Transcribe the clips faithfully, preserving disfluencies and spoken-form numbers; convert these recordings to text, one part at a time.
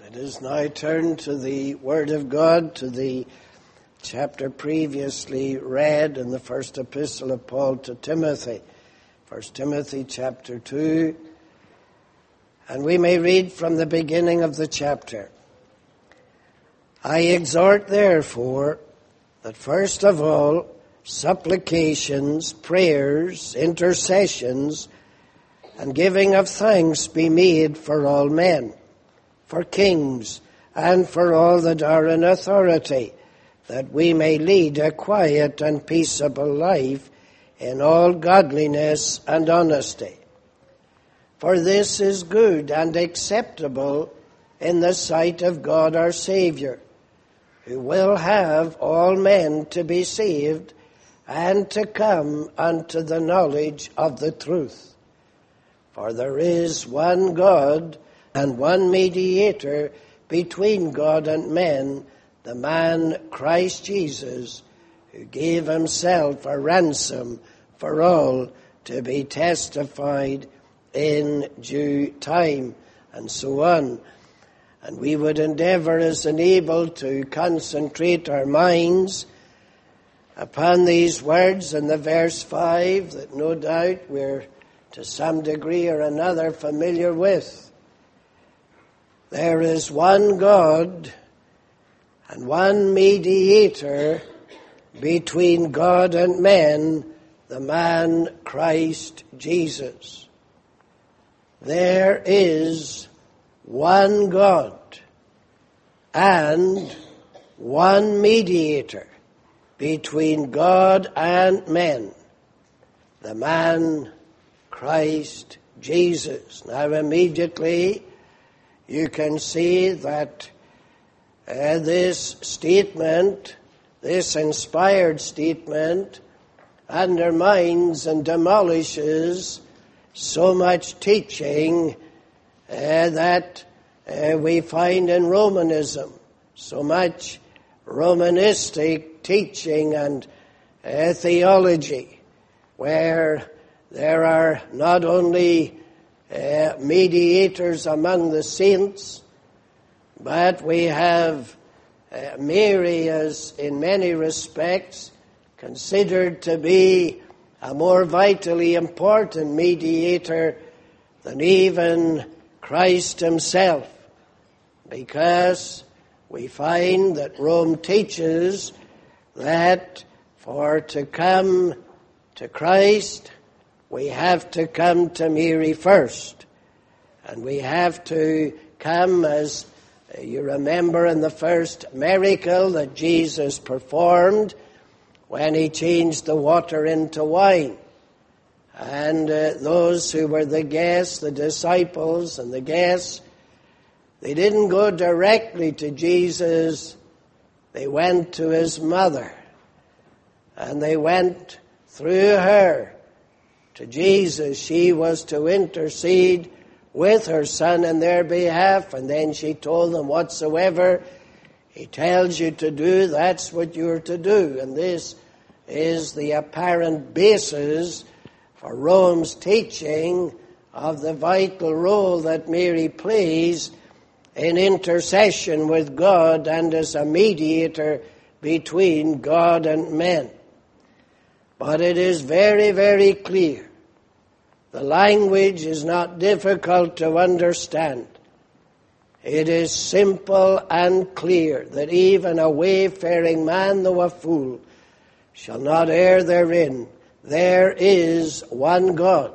Let us now turn to the Word of God, to the chapter previously read in the first epistle of Paul to Timothy, First Timothy chapter two, and we may read from the beginning of the chapter. I exhort, therefore, that first of all, supplications, prayers, intercessions, and giving of thanks be made for all men, for kings, and for all that are in authority, that we may lead a quiet and peaceable life in all godliness and honesty. For this is good and acceptable in the sight of God our Saviour, who will have all men to be saved and to come unto the knowledge of the truth. For there is one God and one mediator between God and men, the man Christ Jesus, who gave himself a ransom for all, to be testified in due time, and so on. And we would endeavour as enabled to concentrate our minds upon these words in the verse five that no doubt we're to some degree or another familiar with. There is one God and one mediator between God and men, the man Christ Jesus. There is one God and one mediator between God and men, the man Christ Jesus. Now immediately you can see that uh, this statement, this inspired statement, undermines and demolishes so much teaching uh, that uh, we find in Romanism, so much Romanistic teaching and uh, theology, where there are not only uh, mediators among the saints, but we have uh, Mary as, in many respects, considered to be a more vitally important mediator than even Christ himself, because we find that Rome teaches that for to come to Christ, we have to come to Mary first. And we have to come, as you remember in the first miracle that Jesus performed, when he changed the water into wine. And uh, those who were the guests, the disciples and the guests, they didn't go directly to Jesus. They went to his mother. And they went through her to Jesus. She was to intercede with her son in their behalf. And then she told them, whatsoever he tells you to do, that's what you're to do. And this is the apparent basis for Rome's teaching of the vital role that Mary plays in intercession with God and as a mediator between God and men. But it is very, very clear. The language is not difficult to understand. It is simple and clear that even a wayfaring man, though a fool, shall not err therein. There is one God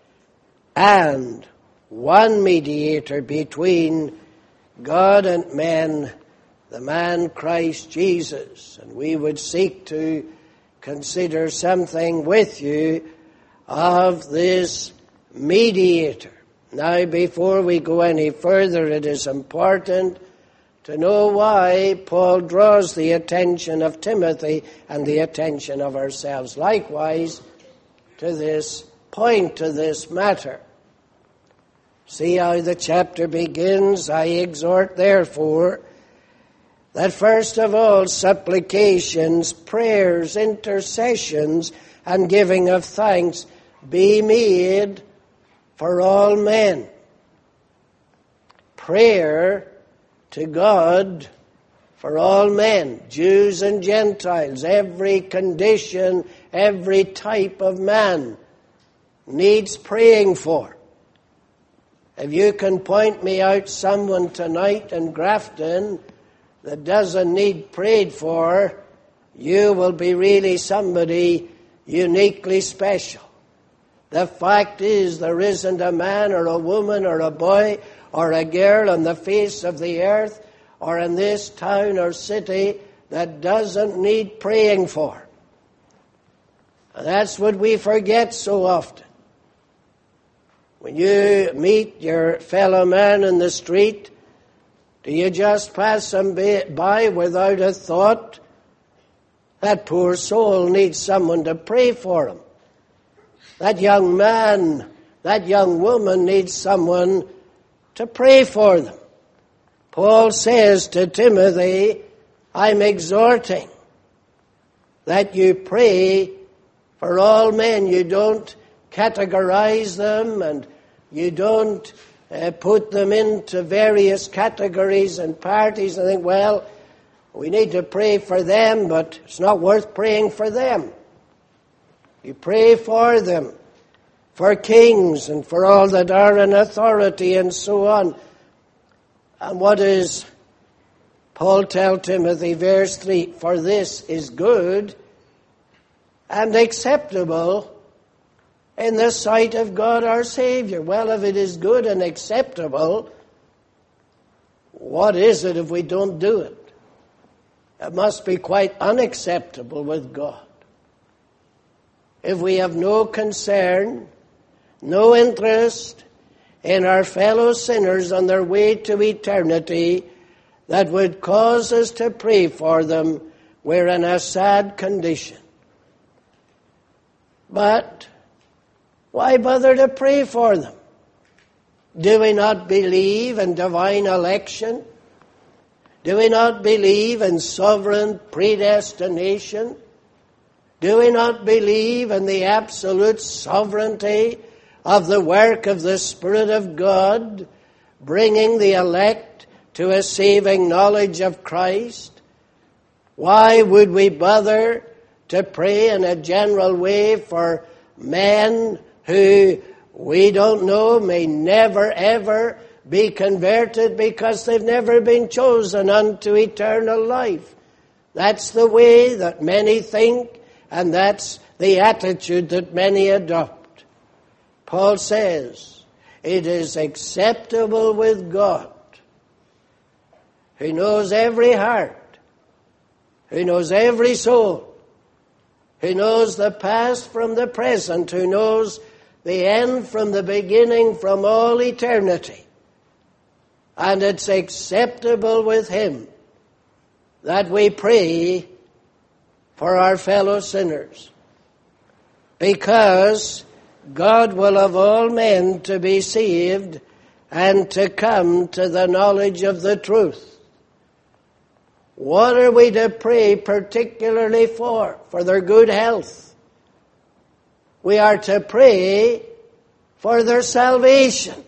and one mediator between God and men, the man Christ Jesus. And we would seek to consider something with you of this mediator. Now, before we go any further, it is important to know why Paul draws the attention of Timothy and the attention of ourselves likewise to this point, to this matter. See how the chapter begins. I exhort, therefore, that first of all supplications, prayers, intercessions, and giving of thanks be made for all men. Prayer to God for all men, Jews and Gentiles, every condition, every type of man needs praying for. If you can point me out someone tonight in Grafton that doesn't need prayed for, you will be really somebody uniquely special. The fact is, there isn't a man or a woman or a boy or a girl on the face of the earth or in this town or city that doesn't need praying for. And that's what we forget so often. When you meet your fellow man in the street, do you just pass him by without a thought? That poor soul needs someone to pray for him. That young man, that young woman needs someone to pray for them. Paul says to Timothy, I'm exhorting that you pray for all men. You don't categorize them and you don't uh, put them into various categories and parties and think, well, we need to pray for them, but it's not worth praying for them. You pray for them, for kings and for all that are in authority and so on. And what does Paul tell Timothy, verse three? For this is good and acceptable in the sight of God our Savior. Well, if it is good and acceptable, what is it if we don't do it? It must be quite unacceptable with God. If we have no concern, no interest in our fellow sinners on their way to eternity, that would cause us to pray for them, we're in a sad condition. But why bother to pray for them? Do we not believe in divine election? Do we not believe in sovereign predestination? Do we not believe in the absolute sovereignty of the work of the Spirit of God, bringing the elect to a saving knowledge of Christ? Why would we bother to pray in a general way for men who we don't know may never ever be converted because they've never been chosen unto eternal life? That's the way that many think, and that's the attitude that many adopt. Paul says, it is acceptable with God, who knows every heart, who knows every soul, who knows the past from the present, who knows the end from the beginning, from all eternity. And it's acceptable with Him that we pray for our fellow sinners, because God will have all men to be saved and to come to the knowledge of the truth. What are we to pray particularly for? For their good health. We are to pray for their salvation.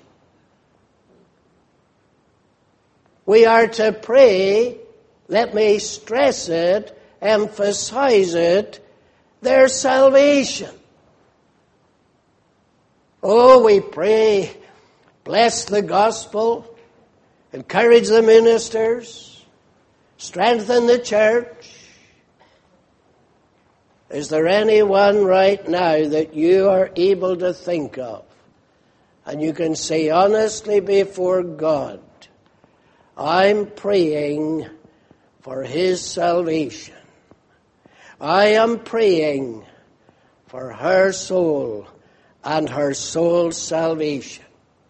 We are to pray, let me stress it, emphasize it, their salvation. Oh, we pray, bless the gospel, encourage the ministers, strengthen the church. Is there anyone right now that you are able to think of, and you can say honestly before God, I'm praying for his salvation. I am praying for her soul and her soul's salvation.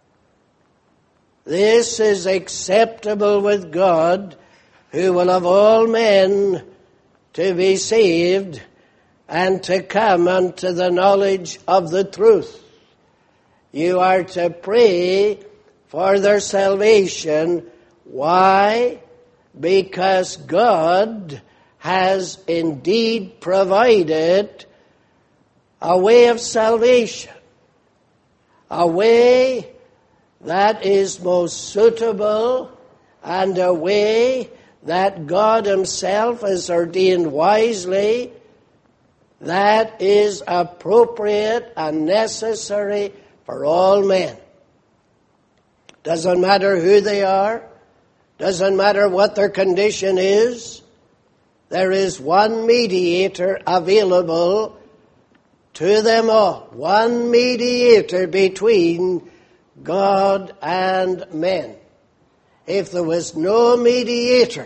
This is acceptable with God, who will have all men to be saved and to come unto the knowledge of the truth. You are to pray for their salvation. Why? Because God has indeed provided a way of salvation, a way that is most suitable and a way that God himself has ordained wisely, that is appropriate and necessary for all men. Doesn't matter who they are, doesn't matter what their condition is, there is one mediator available to them all. One mediator between God and men. If there was no mediator,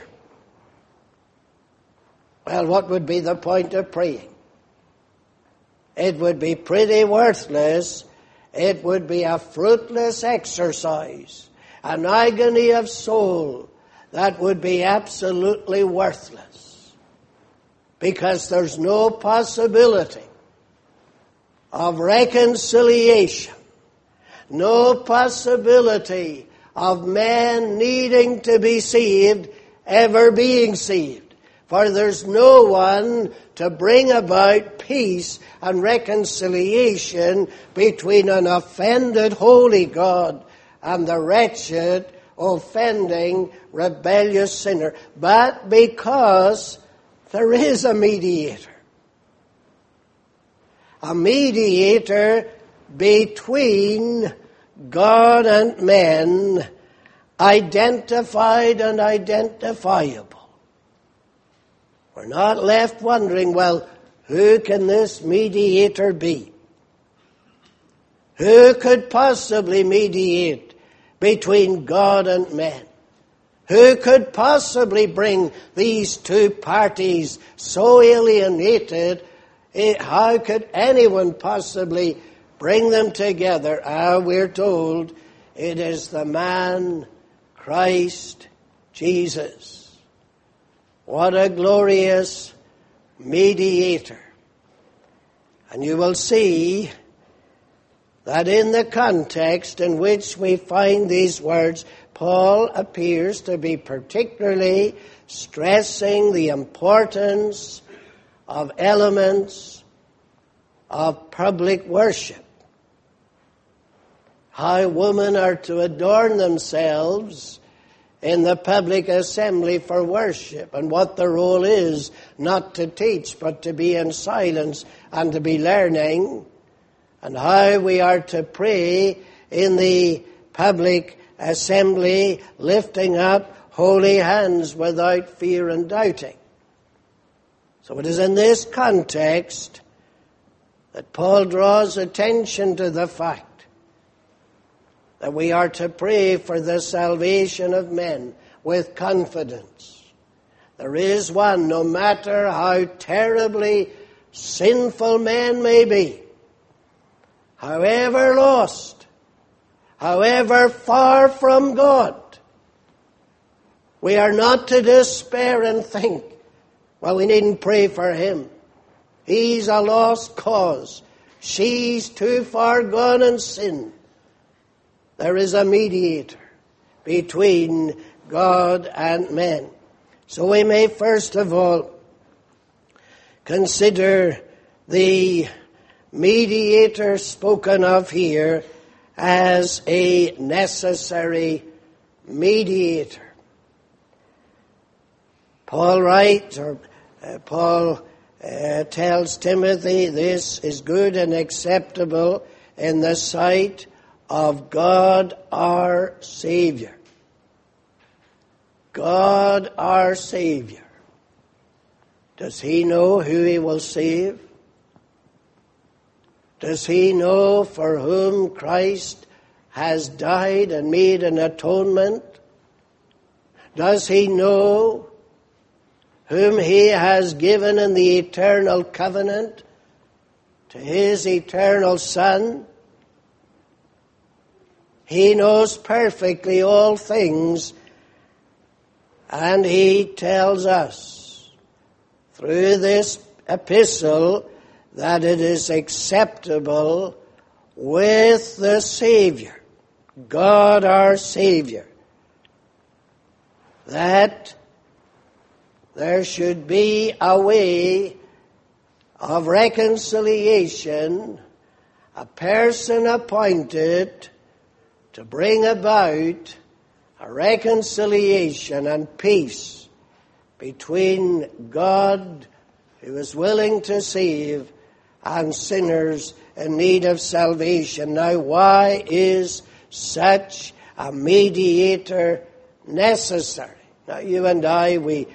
well, what would be the point of praying? It would be pretty worthless. It would be a fruitless exercise, an agony of soul that would be absolutely worthless, because there's no possibility of reconciliation, no possibility of man needing to be saved, ever being saved. For there's no one to bring about peace and reconciliation between an offended holy God and the wretched, offending, rebellious sinner. But because there is a mediator. A mediator between God and men, identified and identifiable. We're not left wondering, well, who can this mediator be? Who could possibly mediate between God and men? Who could possibly bring these two parties so alienated? How could anyone possibly bring them together? Ah, we're told it is the man Christ Jesus. What a glorious mediator. And you will see that in the context in which we find these words, Paul appears to be particularly stressing the importance of elements of public worship. How women are to adorn themselves in the public assembly for worship, and what the role is, not to teach, but to be in silence and to be learning, and how we are to pray in the public assembly, lifting up holy hands without fear and doubting. So it is in this context that Paul draws attention to the fact that we are to pray for the salvation of men with confidence. There is one, no matter how terribly sinful men may be, however lost, however far from God, we are not to despair and think, well, we needn't pray for him. He's a lost cause. She's too far gone in sin. There is a mediator between God and men. So we may first of all consider the mediator spoken of here as a necessary mediator. Paul writes, or uh, Paul uh, tells Timothy, this is good and acceptable in the sight of God our Savior. God our Savior. Does he know who he will save? Does he know for whom Christ has died and made an atonement? Does he know whom he has given in the eternal covenant to his eternal Son? He knows perfectly all things, and he tells us through this epistle that it is acceptable with the Savior, God our Savior, that there should be a way of reconciliation, a person appointed to bring about a reconciliation and peace between God, who is willing to save, and sinners in need of salvation. Now, why is such a mediator necessary? Now, you and I, we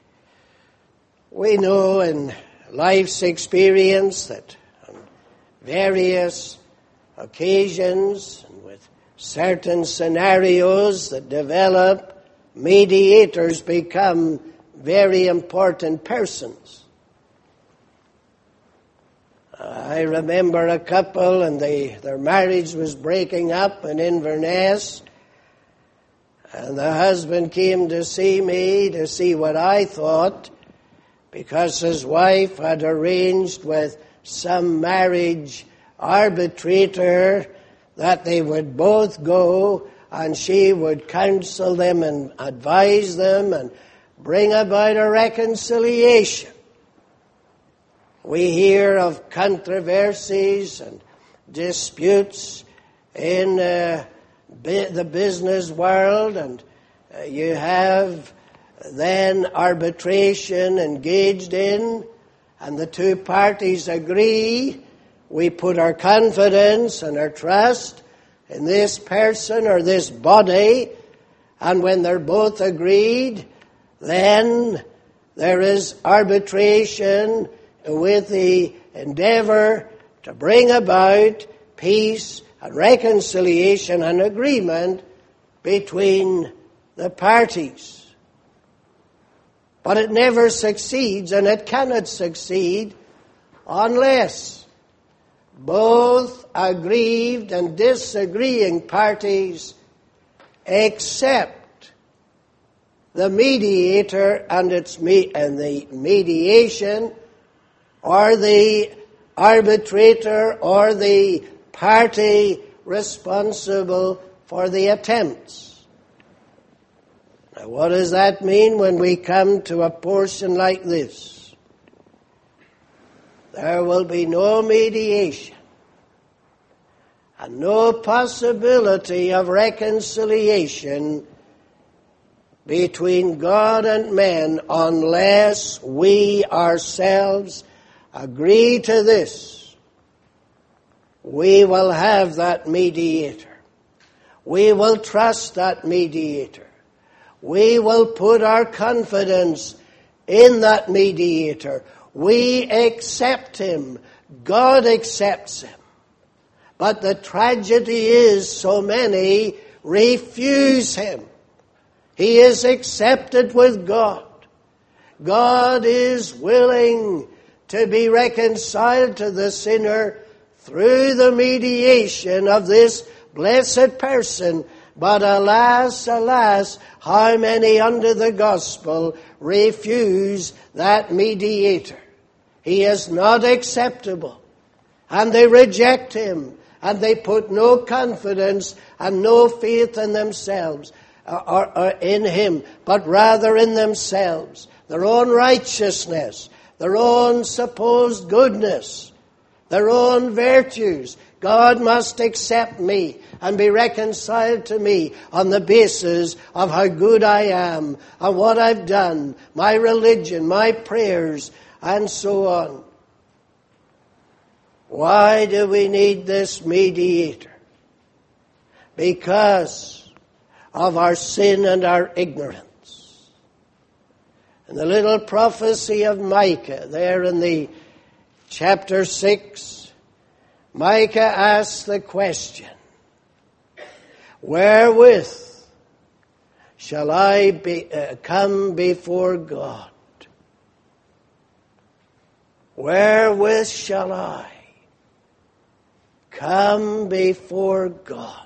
we know in life's experience that on various occasions and with certain scenarios that develop, mediators become very important persons. I remember a couple, and they, their marriage was breaking up in Inverness, and the husband came to see me to see what I thought, because his wife had arranged with some marriage arbitrator that they would both go, and she would counsel them and advise them and bring about a reconciliation. We hear of controversies and disputes in uh, bi- the business world, and uh, you have then arbitration engaged in, and the two parties agree. We put our confidence and our trust in this person or this body, and when they're both agreed, then there is arbitration with the endeavor to bring about peace and reconciliation and agreement between the parties. But it never succeeds, and it cannot succeed unless both aggrieved and disagreeing parties accept the mediator and its me- and the mediation, or the arbitrator, or the party responsible for the attempts. Now, what does that mean when we come to a portion like this? There will be no mediation and no possibility of reconciliation between God and men unless we ourselves agree to this. We will have that mediator. We will trust that mediator. We will put our confidence in that mediator. We accept him. God accepts him. But the tragedy is so many refuse him. He is accepted with God. God is willing to be reconciled to the sinner through the mediation of this blessed person. But alas, alas, how many under the gospel refuse that mediator? He is not acceptable. And they reject him. And they put no confidence and no faith in themselves or, or in him, but rather in themselves, their own righteousness, their own supposed goodness, their own virtues. God must accept me and be reconciled to me on the basis of how good I am and what I've done, my religion, my prayers, and so on. Why do we need this mediator? Because of our sin and our ignorance. In the little prophecy of Micah, there in the chapter six, Micah asks the question, wherewith shall I be, uh, come before God? Wherewith shall I come before God?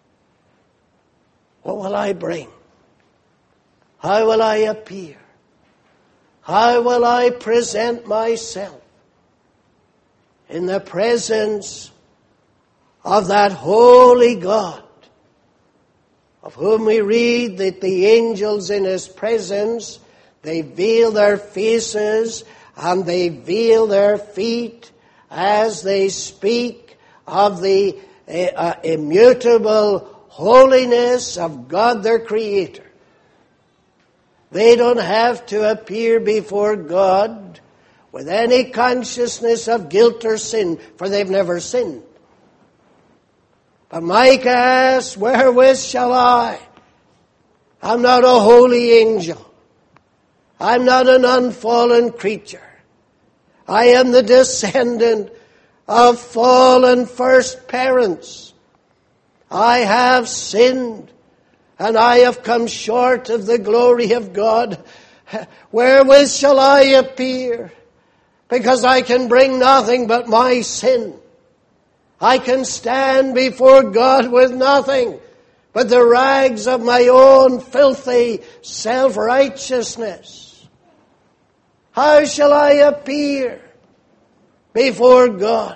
What will I bring? How will I appear? How will I present myself in the presence of that holy God, of whom we read that the angels in his presence, they veil their faces and they veil their feet as they speak of the uh, uh, immutable, holiness of God their Creator. They don't have to appear before God with any consciousness of guilt or sin, for they've never sinned. But Micah asks, wherewith shall I? I'm not a holy angel. I'm not an unfallen creature. I am the descendant of fallen first parents. I have sinned, and I have come short of the glory of God. Wherewith shall I appear? Because I can bring nothing but my sin. I can stand before God with nothing but the rags of my own filthy self-righteousness. How shall I appear before God?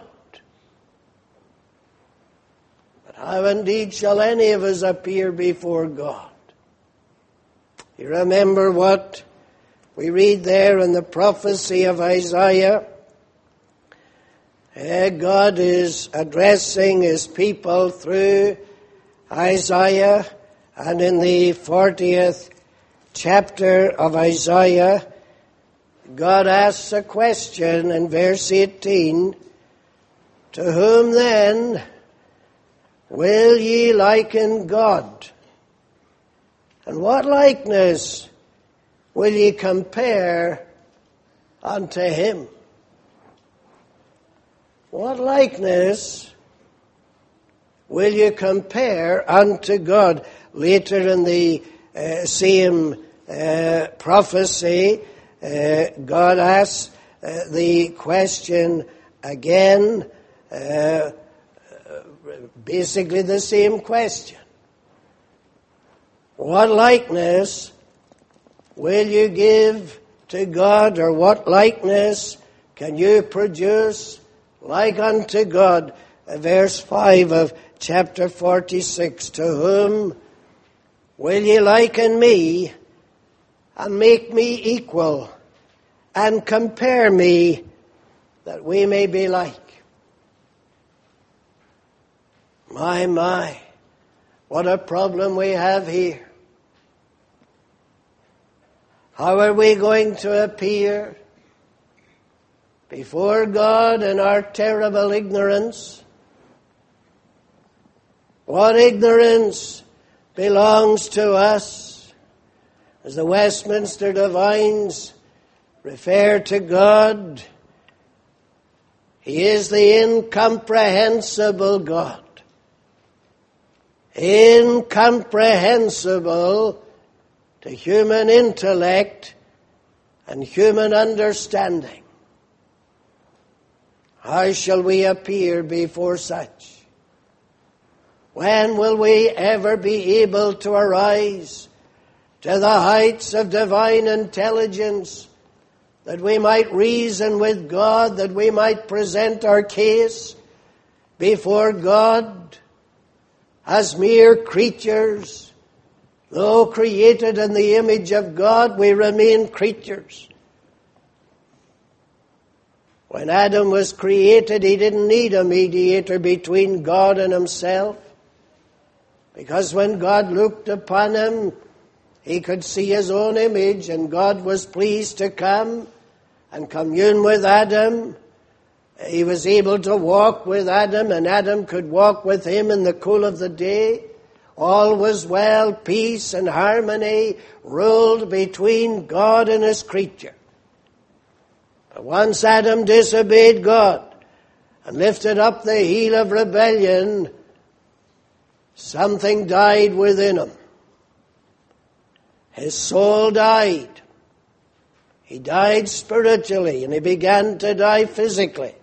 But how indeed shall any of us appear before God? You remember what we read there in the prophecy of Isaiah? Uh, God is addressing His people through Isaiah, and in the fortieth chapter of Isaiah, God asks a question in verse eighteen, to whom then will ye liken God? And what likeness will ye compare unto Him? What likeness will you compare unto God? Later in the uh, same uh, prophecy, uh, God asks uh, the question again, uh, basically the same question. What likeness will you give to God, or what likeness can you produce like unto God? Verse five of chapter forty-six, to whom will ye liken me, and make me equal, and compare me, that we may be like? My, my, what a problem we have here. How are we going to appear before God in our terrible ignorance? What ignorance belongs to us? As the Westminster Divines refer to God, He is the incomprehensible God. Incomprehensible to human intellect and human understanding. How shall we appear before such? When will we ever be able to arise to the heights of divine intelligence, that we might reason with God, that we might present our case before God as mere creatures? Though created in the image of God, we remain creatures. When Adam was created, he didn't need a mediator between God and himself, because when God looked upon him, he could see his own image, and God was pleased to come and commune with Adam. He was able to walk with Adam, and Adam could walk with him in the cool of the day. All was well, peace and harmony ruled between God and his creature. But once Adam disobeyed God and lifted up the heel of rebellion, something died within him. His soul died. He died spiritually, and he began to die physically.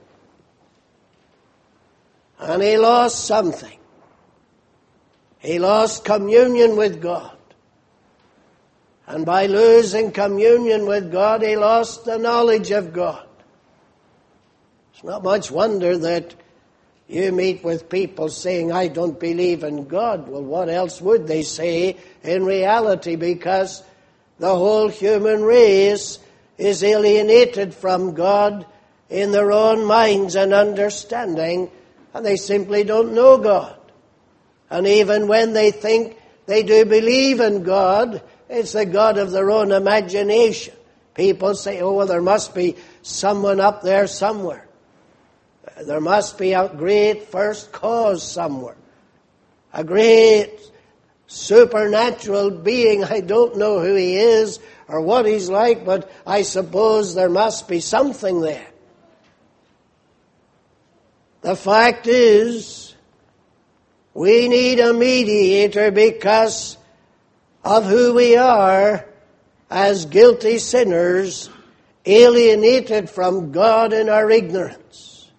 And he lost something. He lost communion with God. And by losing communion with God, he lost the knowledge of God. It's not much wonder that you meet with people saying, I don't believe in God. Well, what else would they say in reality? Because the whole human race is alienated from God in their own minds and understanding, and they simply don't know God. And even when they think they do believe in God, it's the God of their own imagination. People say, oh, well, there must be someone up there somewhere. There must be a great first cause somewhere. A great supernatural being. I don't know who he is or what he's like, but I suppose there must be something there. The fact is, we need a mediator because of who we are as guilty sinners, alienated from God in our ignorance.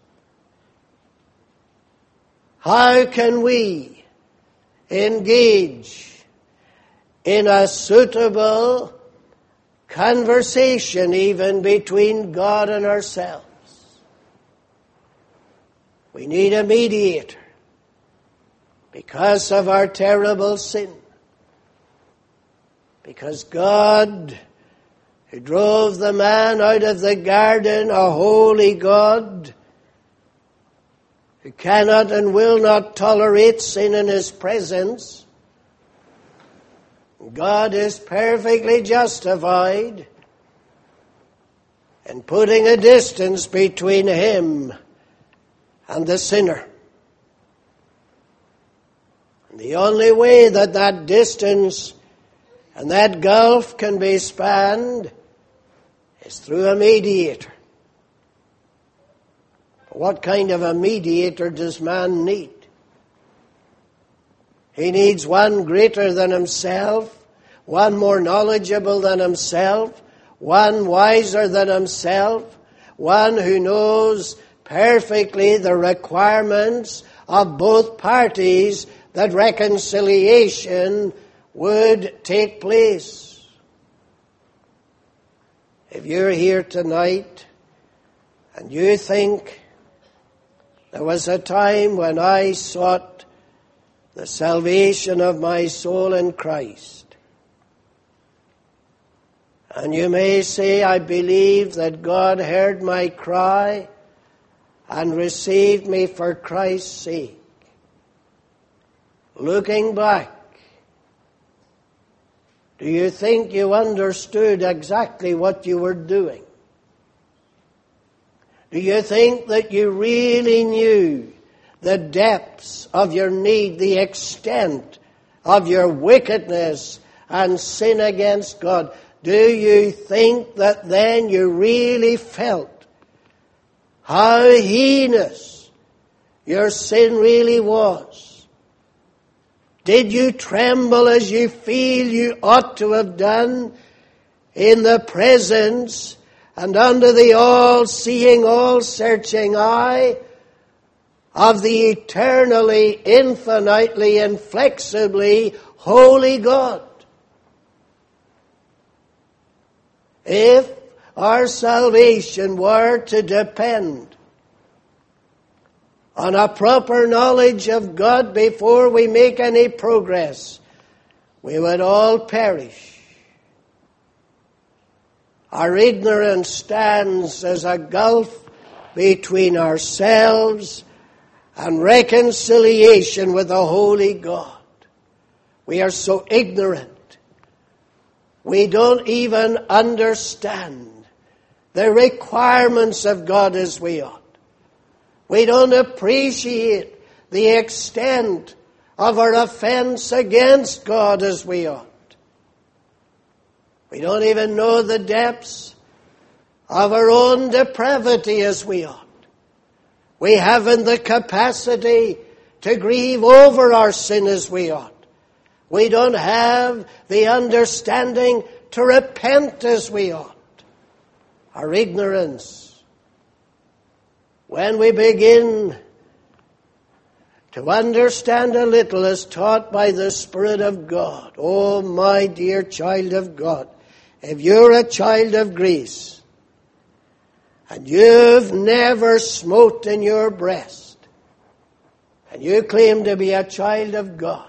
How can we engage in a suitable conversation even between God and ourselves? We need a mediator because of our terrible sin. Because God, who drove the man out of the garden, a holy God, who cannot and will not tolerate sin in his presence, God is perfectly justified in putting a distance between him and the sinner. And the only way that that distance and that gulf can be spanned is through a mediator. What kind of a mediator does man need? He needs one greater than himself, one more knowledgeable than himself, one wiser than himself, one who knows perfectly the requirements of both parties that reconciliation would take place. If you're here tonight and you think there was a time when I sought the salvation of my soul in Christ, and you may say, I believe that God heard my cry and received me for Christ's sake. Looking back, do you think you understood exactly what you were doing? Do you think that you really knew the depths of your need, the extent of your wickedness and sin against God? Do you think that then you really felt how heinous your sin really was? Did you tremble as you feel you ought to have done in the presence and under the all-seeing, all-searching eye of the eternally, infinitely, inflexibly holy God? If our salvation were to depend on a proper knowledge of God before we make any progress, we would all perish. Our ignorance stands as a gulf between ourselves and reconciliation with the holy God. We are so ignorant. We don't even understand the requirements of God as we ought. We don't appreciate the extent of our offense against God as we ought. We don't even know the depths of our own depravity as we ought. We haven't the capacity to grieve over our sin as we ought. We don't have the understanding to repent as we ought. Our ignorance. When we begin to understand a little as taught by the Spirit of God, oh my dear child of God, if you're a child of grace and you've never smote in your breast and you claim to be a child of God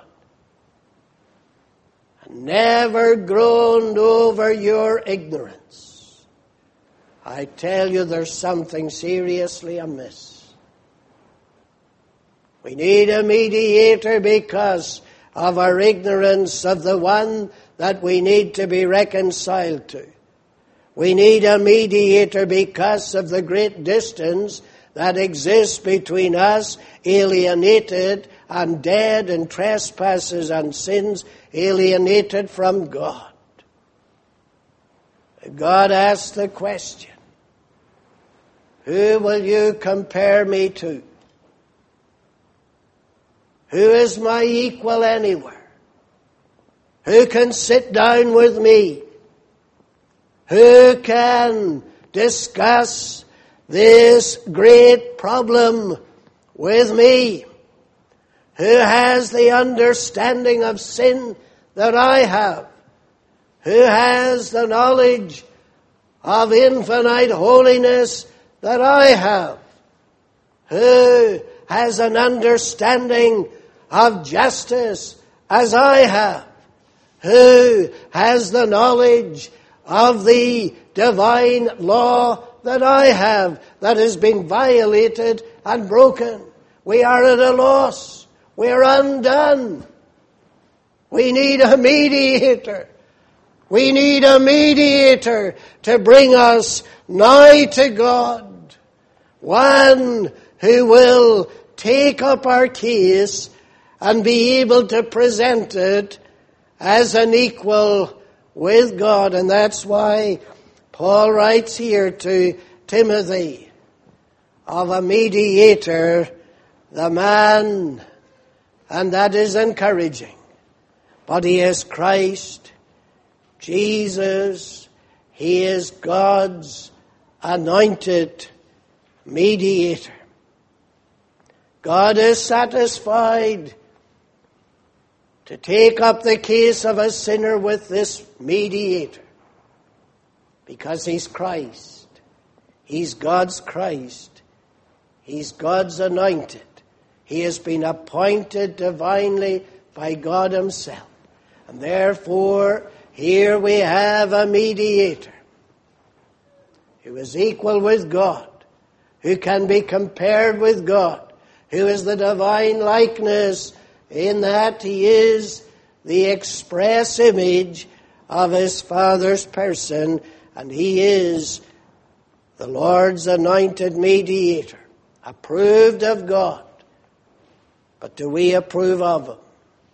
and never groaned over your ignorance, I tell you there's something seriously amiss. We need a mediator because of our ignorance of the one that we need to be reconciled to. We need a mediator because of the great distance that exists between us, alienated and dead in trespasses and sins, alienated from God. God asked the question, who will you compare me to? Who is my equal anywhere? Who can sit down with me? Who can discuss this great problem with me? Who has the understanding of sin that I have? Who has the knowledge of infinite holiness that I have? Who has an understanding of justice as I have? Who has the knowledge of the divine law that I have, that has been violated and broken? We are at a loss. We are undone. We need a mediator. We need a mediator to bring us nigh to God. One who will take up our case and be able to present it as an equal with God. And that's why Paul writes here to Timothy of a mediator, the man, and that is encouraging. But he is Christ, Jesus. He is God's anointed mediator. God is satisfied to take up the case of a sinner with this mediator because he's Christ. He's God's Christ. He's God's anointed. He has been appointed divinely by God himself. And therefore, here we have a mediator who is equal with God, who can be compared with God, who is the divine likeness in that he is the express image of his Father's person, and he is the Lord's anointed mediator, approved of God. But do we approve of him?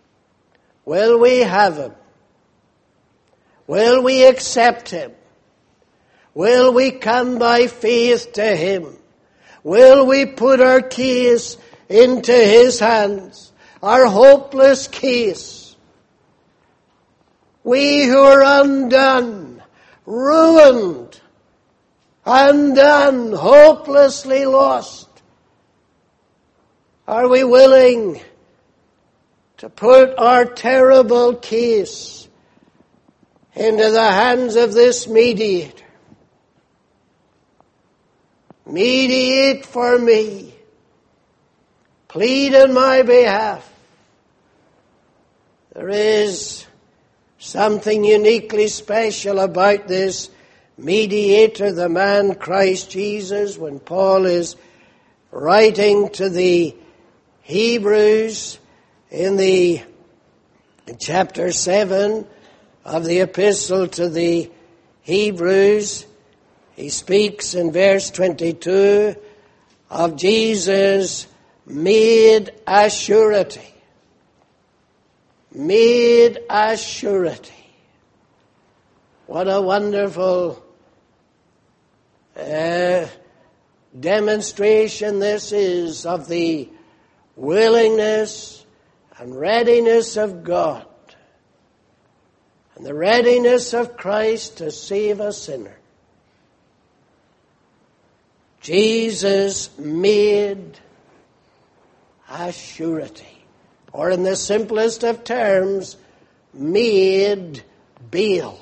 Will we have him? Will we accept him? Will we come by faith to him? Will we put our case into his hands? Our hopeless case. We who are undone, ruined, undone, hopelessly lost. Are we willing to put our terrible case into the hands of this mediator? Mediate for me. Plead in my behalf. There is something uniquely special about this mediator, the man Christ Jesus. When Paul is writing to the Hebrews in the in chapter seven of the epistle to the Hebrews, he speaks in verse twenty-two of Jesus made a surety. Made a surety. What a wonderful uh, demonstration this is of the willingness and readiness of God and the readiness of Christ to save a sinner. Jesus made a surety, or in the simplest of terms, made bail.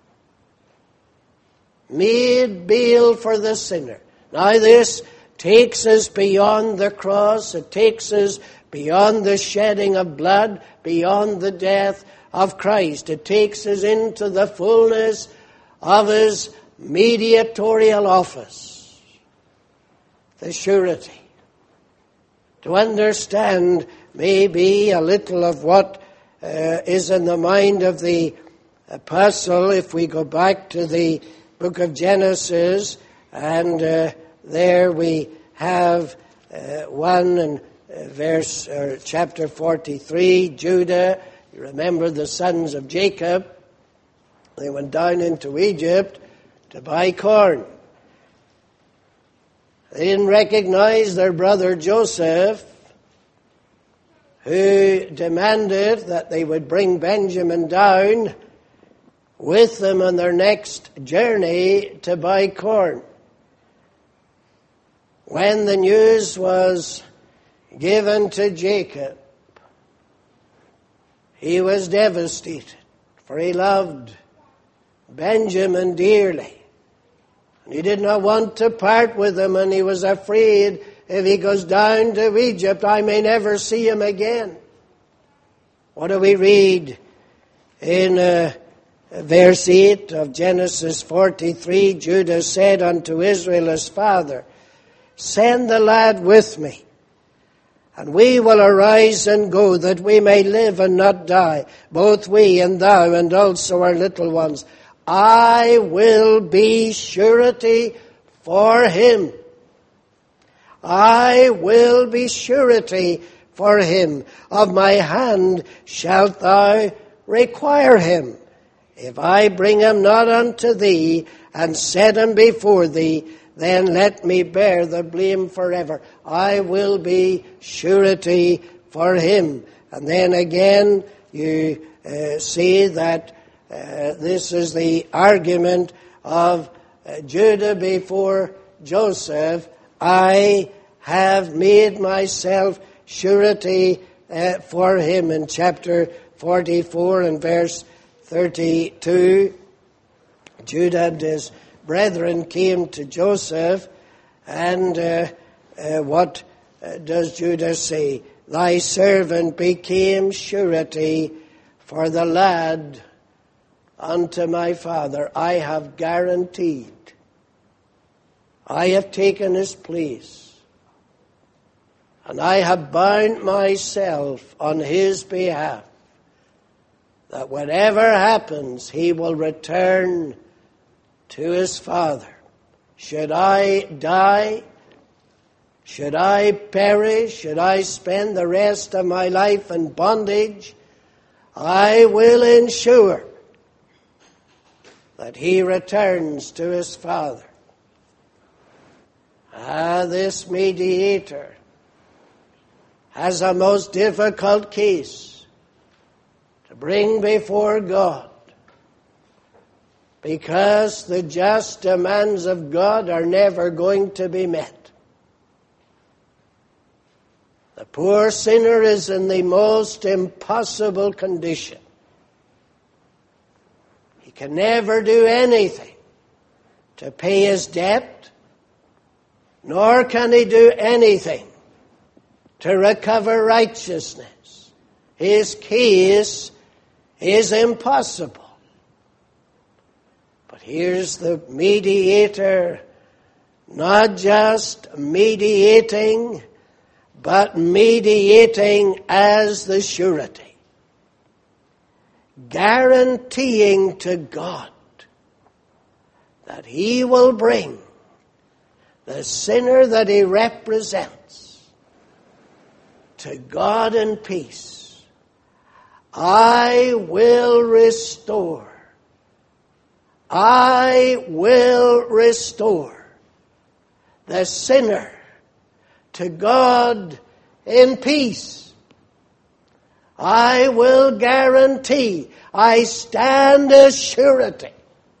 Made bail for the sinner. Now this takes us beyond the cross. It takes us beyond the shedding of blood, beyond the death of Christ. It takes us into the fullness of his mediatorial office. The surety. to understand maybe a little of what uh, is in the mind of the apostle, if we go back to the book of Genesis, and uh, there we have uh, one and uh, verse or chapter forty-three, Judah. You remember the sons of Jacob. They went down into Egypt to buy corn. They didn't recognize their brother Joseph, who demanded that they would bring Benjamin down with them on their next journey to buy corn. When the news was given to Jacob, he was devastated, for he loved Benjamin dearly. And he did not want to part with him, and he was afraid if he goes down to Egypt, I may never see him again. What do we read in uh, verse eight of Genesis forty-three? Judah said unto Israel his father, send the lad with me, and we will arise and go, that we may live and not die, both we and thou, and also our little ones. I will be surety for him. I will be surety for him. Of my hand shalt thou require him. If I bring him not unto thee, and set him before thee, then let me bear the blame forever. I will be surety for him. And then again, you uh, see that uh, this is the argument of uh, Judah before Joseph. I have made myself surety uh, for him. In chapter forty-four and verse thirty-two, Judah and his brethren came to Joseph, and uh, uh, what uh, does Judah say? Thy servant became surety for the lad unto my father. I have guaranteed. I have taken his place, and I have bound myself on his behalf, that whatever happens, he will return to his father. Should I die? Should I perish? Should I spend the rest of my life in bondage? I will ensure that he returns to his father. Ah, this mediator has a most difficult case to bring before God, because the just demands of God are never going to be met. The poor sinner is in the most impossible condition. He can never do anything to pay his debt, nor can he do anything to recover righteousness. His case is impossible. But here's the mediator, not just mediating, but mediating as the surety, guaranteeing to God that he will bring the sinner that he represents to God in peace. I will restore. I will restore the sinner to God in peace. I will guarantee. I stand as surety,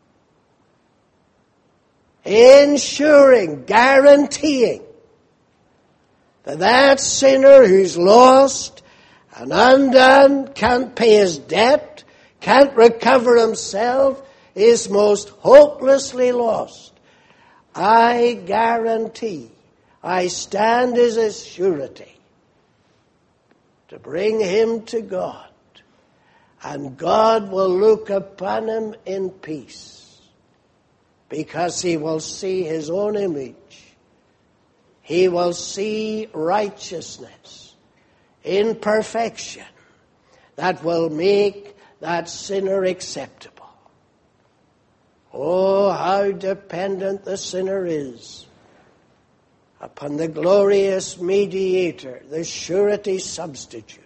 ensuring, guaranteeing that that sinner who's lost and undone, can't pay his debt, can't recover himself, is most hopelessly lost. I guarantee, I stand as a surety to bring him to God, and God will look upon him in peace, because he will see his own image, he will see righteousness in perfection that will make that sinner acceptable. Oh, how dependent the sinner is upon the glorious mediator, the surety substitute.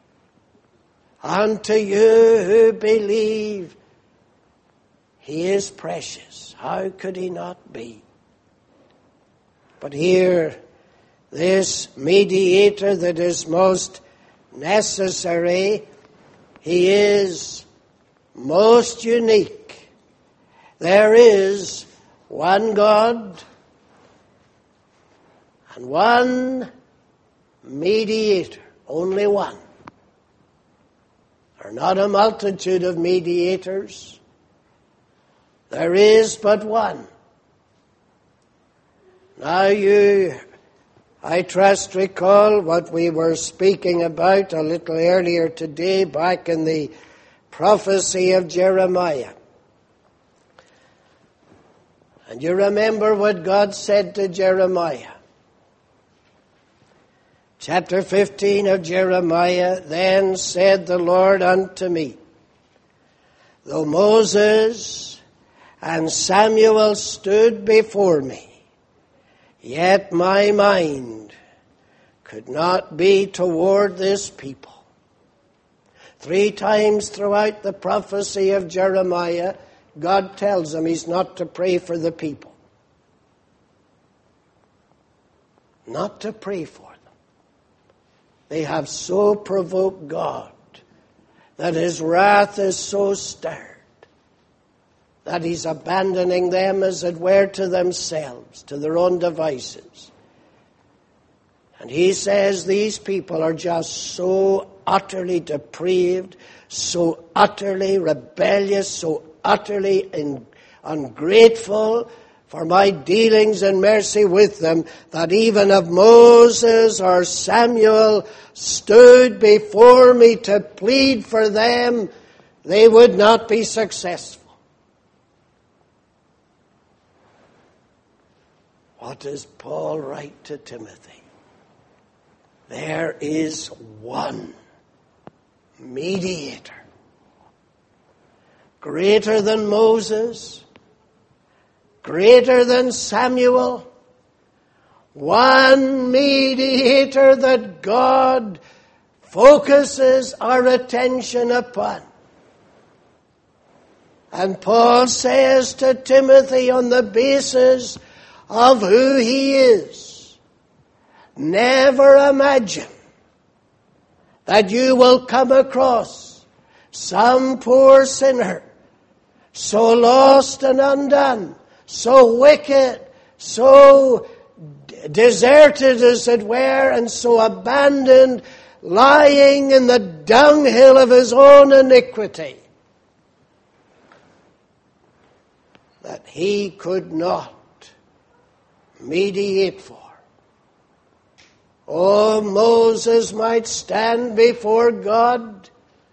Unto you who believe, he is precious. How could he not be? But here, this mediator that is most necessary, he is most unique. There is one God and one mediator, only one. There are not a multitude of mediators. There is but one. Now you, I trust, recall what we were speaking about a little earlier today back in the prophecy of Jeremiah. And you remember what God said to Jeremiah. Chapter fifteen of Jeremiah, then said the Lord unto me, though Moses and Samuel stood before me, yet my mind could not be toward this people. Three times throughout the prophecy of Jeremiah, God tells him he's not to pray for the people. Not to pray for them. They have so provoked God that his wrath is so stirred that he's abandoning them, as it were, to themselves, to their own devices. And he says these people are just so utterly depraved, so utterly rebellious, so utterly in, ungrateful for my dealings and mercy with them, that even if Moses or Samuel stood before me to plead for them, they would not be successful. What does Paul write to Timothy? There is one mediator, greater than Moses, greater than Samuel, one mediator that God focuses our attention upon. And Paul says to Timothy, on the basis of who he is, never imagine that you will come across some poor sinner so lost and undone, so wicked, so deserted as it were, and so abandoned, lying in the dunghill of his own iniquity, that he could not mediate for. Oh, Moses might stand before God,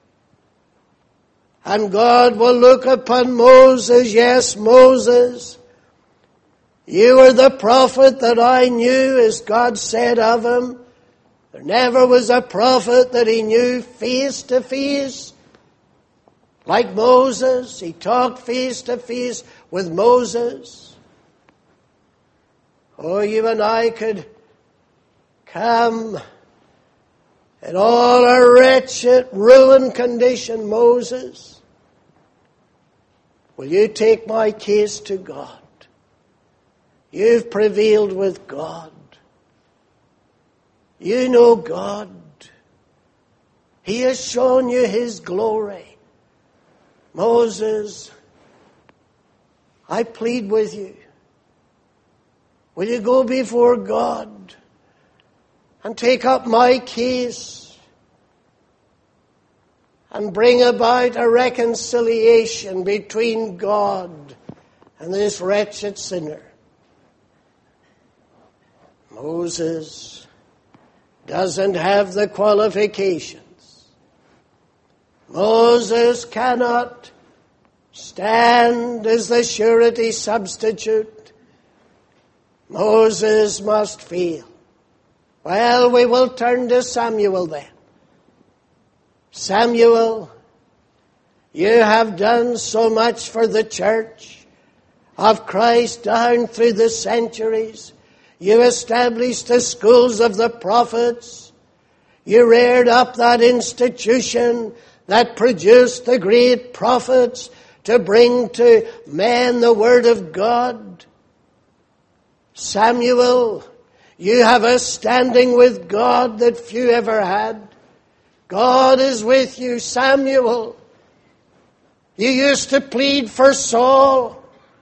and God will look upon Moses. Yes, Moses, you are the prophet that I knew, as God said of him. There never was a prophet that he knew face to face like Moses. He talked face to face with Moses. Oh, you and I could come in all our wretched, ruined condition. Moses, will you take my case to God? You've prevailed with God. You know God. He has shown you his glory. Moses, I plead with you. Will you go before God and take up my case and bring about a reconciliation between God and this wretched sinner? Moses doesn't have the qualifications. Moses cannot stand as the surety substitute. Moses must feel. Well, we will turn to Samuel then. Samuel, you have done so much for the church of Christ down through the centuries. You established the schools of the prophets. You reared up that institution that produced the great prophets to bring to men the word of God. Samuel, you have a standing with God that few ever had. God is with you, Samuel. You used to plead for Saul.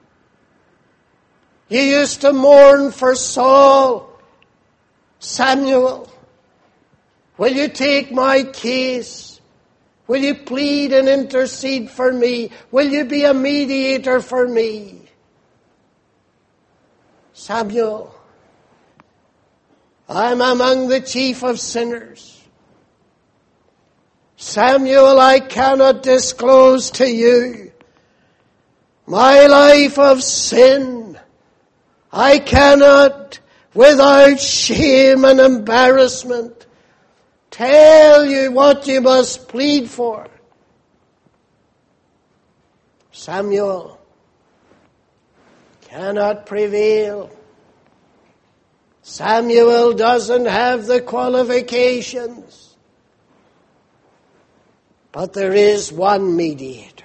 You used to mourn for Saul. Samuel, will you take my case? Will you plead and intercede for me? Will you be a mediator for me? Samuel, I'm among the chief of sinners. Samuel, I cannot disclose to you my life of sin. I cannot, without shame and embarrassment, tell you what you must plead for. Samuel cannot prevail. Samuel doesn't have the qualifications. But there is one mediator.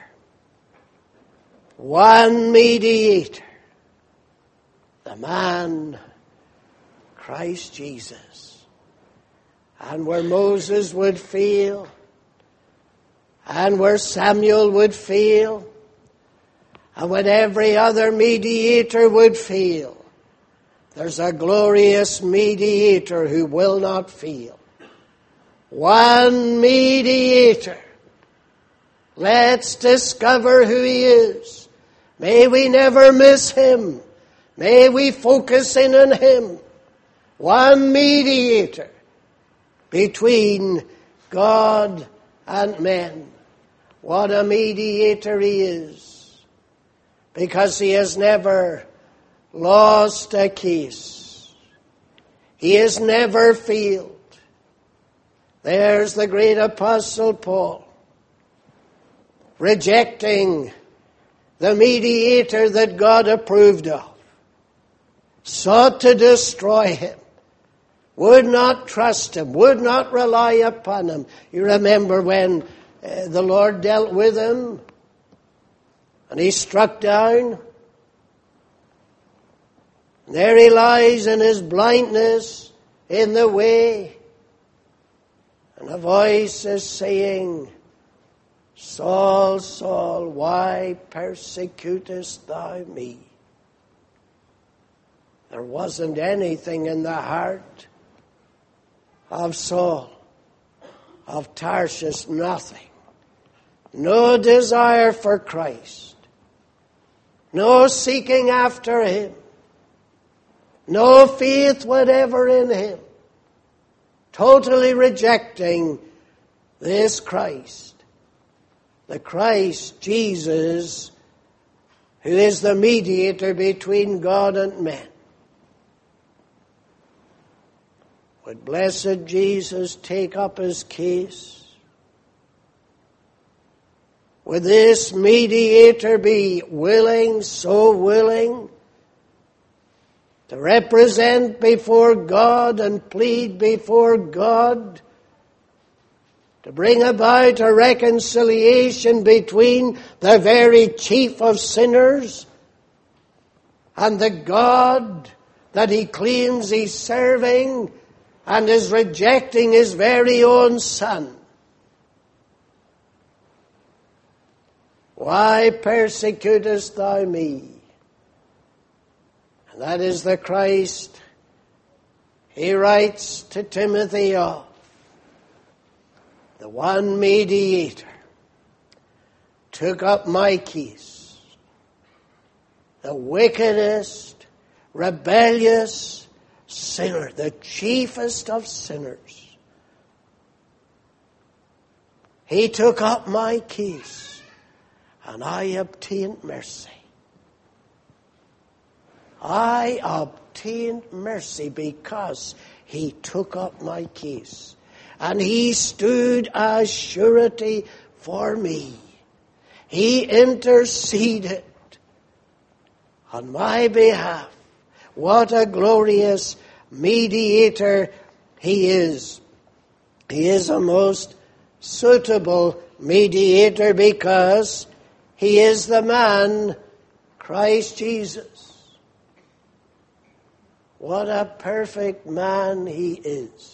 One mediator. The man, Christ Jesus. And where Moses would fail, and where Samuel would fail, and when every other mediator would fail, there's a glorious mediator who will not fail. One mediator. Let's discover who he is. May we never miss him. May we focus in on him. One mediator between God and men. What a mediator he is. Because he has never lost a case. He has never failed. There's the great Apostle Paul, rejecting the mediator that God approved of, sought to destroy him, would not trust him, would not rely upon him. You remember when uh, the Lord dealt with him and he struck down. There he lies in his blindness in the way. And a voice is saying, Saul, Saul, why persecutest thou me? There wasn't anything in the heart of Saul, of Tarshish, nothing. No desire for Christ. No seeking after him. No faith whatever in him. Totally rejecting this Christ. The Christ Jesus, who is the mediator between God and men. Would blessed Jesus take up his case? Would this mediator be willing, so willing, to represent before God and plead before God, to bring about a reconciliation between the very chief of sinners and the God that he claims he's serving and is rejecting his very own Son? Why persecutest thou me? And that is the Christ he writes to Timothy of. The one mediator took up my case. The wickedest, rebellious sinner, the chiefest of sinners. He took up my case, and I obtained mercy. I obtained obtained mercy because he took up my case. And he stood as surety for me. He interceded on my behalf. What a glorious mediator he is. He is a most suitable mediator because he is the man, Christ Jesus. What a perfect man he is.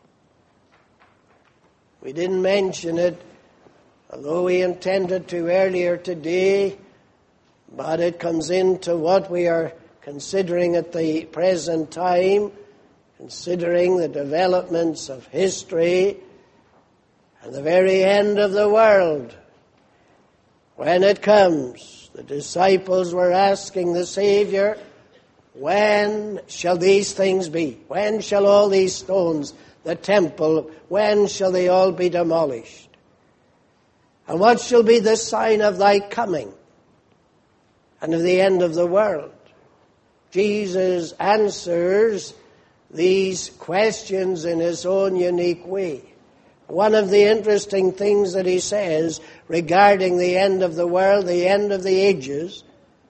We didn't mention it, although we intended to earlier today, but it comes into what we are considering at the present time, considering the developments of history and the very end of the world. When it comes, the disciples were asking the Savior, when shall these things be? When shall all these stones, the temple, when shall they all be demolished? And what shall be the sign of thy coming and of the end of the world? Jesus answers these questions in his own unique way. One of the interesting things that he says regarding the end of the world, the end of the ages,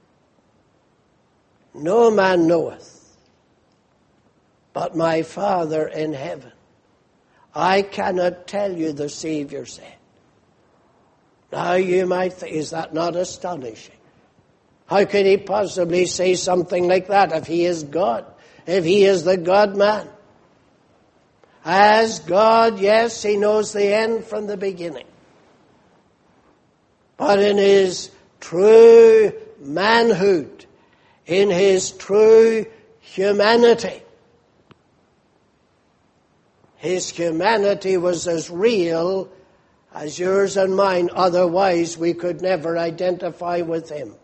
no man knoweth but my Father in heaven. I cannot tell you, the Savior said. Now you might think, is that not astonishing? How could he possibly say something like that if he is God, if he is the God-man? As God, yes, he knows the end from the beginning. But in his true manhood, in his true humanity, his humanity was as real as yours and mine. Otherwise, we could never identify with him.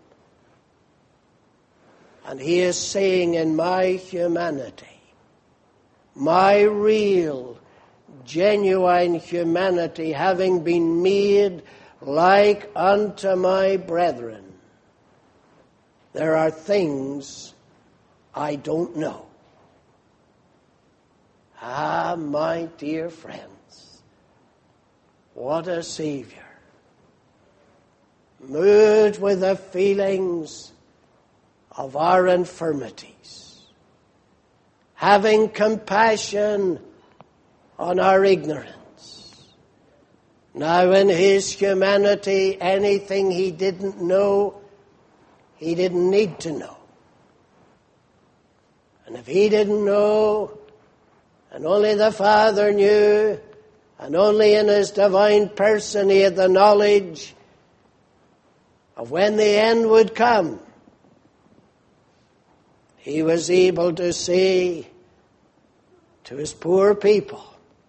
And he is saying, in my humanity, my real, genuine humanity, having been made like unto my brethren, there are things I don't know. Ah, my dear friends, what a Savior. Moved with the feelings of our infirmities, having compassion on our ignorance. Now in his humanity, anything he didn't know, he didn't need to know. And if he didn't know, and only the Father knew, and only in his divine person he had the knowledge of when the end would come, he was able to say to his poor people,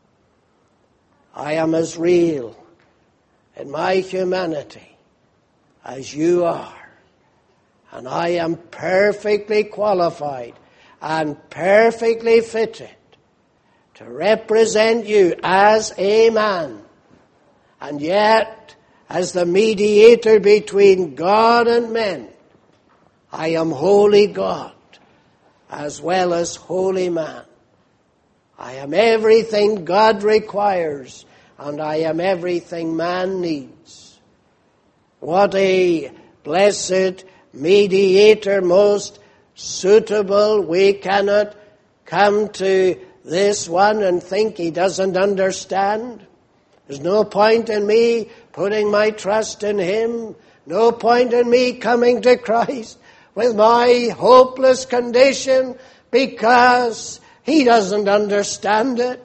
I am as real in my humanity as you are, and I am perfectly qualified and perfectly fitted to represent you as a man, and yet as the mediator between God and men. I am holy God as well as holy man. I am everything God requires, and I am everything man needs. What a blessed mediator, most suitable. We cannot come to this one and think he doesn't understand. There's no point in me putting my trust in him. No point in me coming to Christ with my hopeless condition because he doesn't understand it.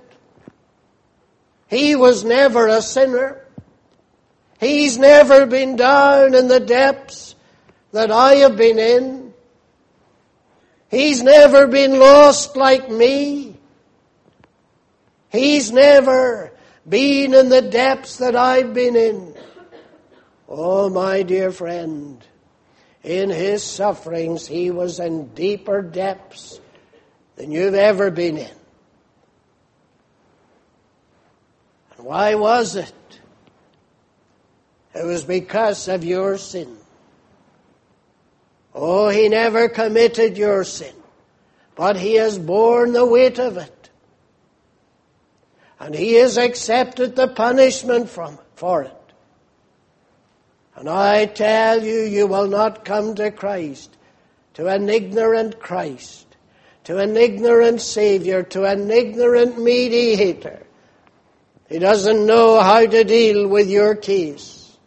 He was never a sinner. He's never been down in the depths that I have been in. He's never been lost like me. He's never been in the depths that I've been in. Oh, my dear friend, in his sufferings, he was in deeper depths than you've ever been in. And why was it? It was because of your sin. Oh, he never committed your sin, but he has borne the weight of it. And he has accepted the punishment from, for it. And I tell you, you will not come to Christ, to an ignorant Christ, to an ignorant Savior, to an ignorant mediator. He doesn't know how to deal with your case.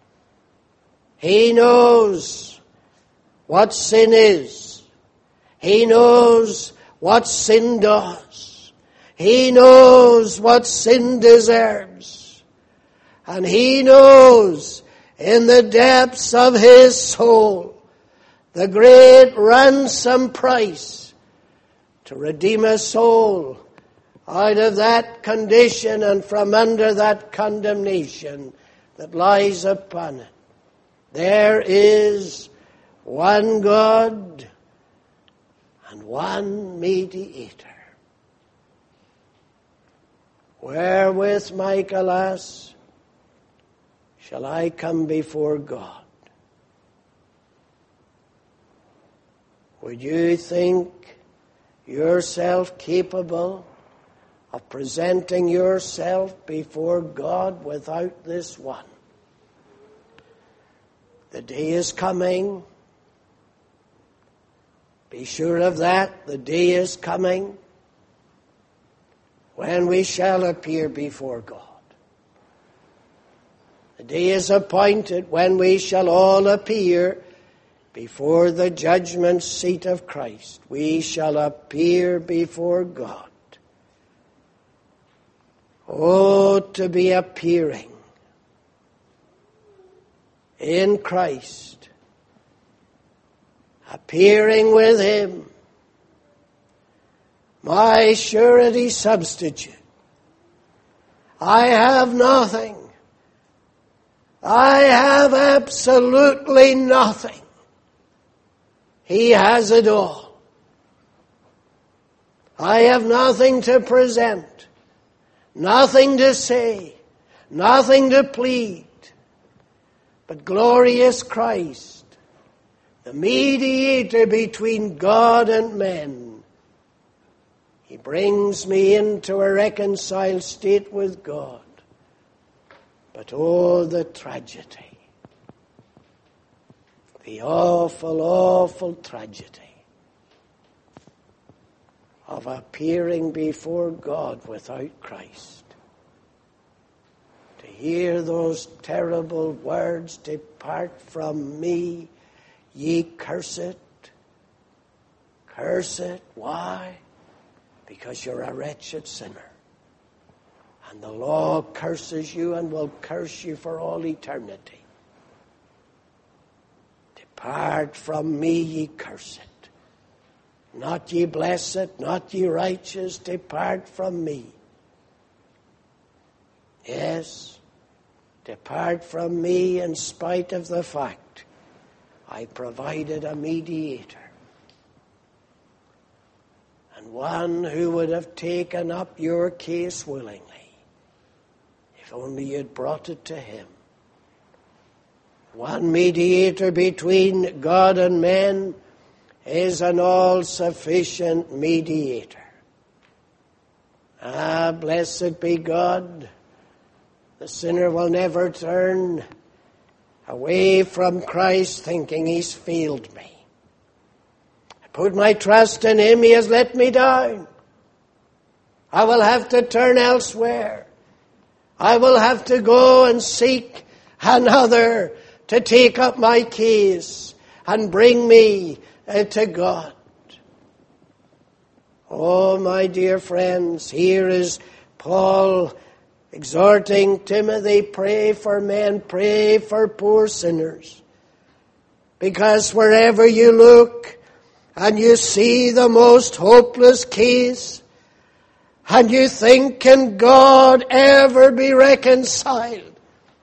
He knows what sin is. He knows what sin does. He knows what sin deserves. And he knows in the depths of his soul the great ransom price to redeem a soul out of that condition and from under that condemnation that lies upon it. There is one God and one mediator. Wherewith, Michaelas, shall I come before God? Would you think yourself capable of presenting yourself before God without this one? The day is coming. Be sure of that. The day is coming when we shall appear before God. The day is appointed when we shall all appear before the judgment seat of Christ. We shall appear before God. Oh, to be appearing in Christ, appearing with him, my surety substitute. I have nothing. I have absolutely nothing. He has it all. I have nothing to present, nothing to say, nothing to plead, but glorious Christ, the mediator between God and men. He brings me into a reconciled state with God. But oh, the tragedy, the awful, awful tragedy of appearing before God without Christ. To hear those terrible words, "Depart from me, ye cursed." Cursed. Why? Because you're a wretched sinner. And the law curses you and will curse you for all eternity. Depart from me, ye cursed. Not ye blessed, not ye righteous, depart from me. Yes, depart from me in spite of the fact I provided a mediator. And one who would have taken up your case willingly, if only you'd brought it to him. One mediator between God and men is an all-sufficient mediator. Ah, blessed be God. The sinner will never turn away from Christ thinking he's failed me. I put my trust in him, he has let me down. I will have to turn elsewhere. I will have to go and seek another to take up my case and bring me uh, to God. Oh, my dear friends, here is Paul exhorting Timothy, pray for men, pray for poor sinners. Because wherever you look and you see the most hopeless case, and you think, can God ever be reconciled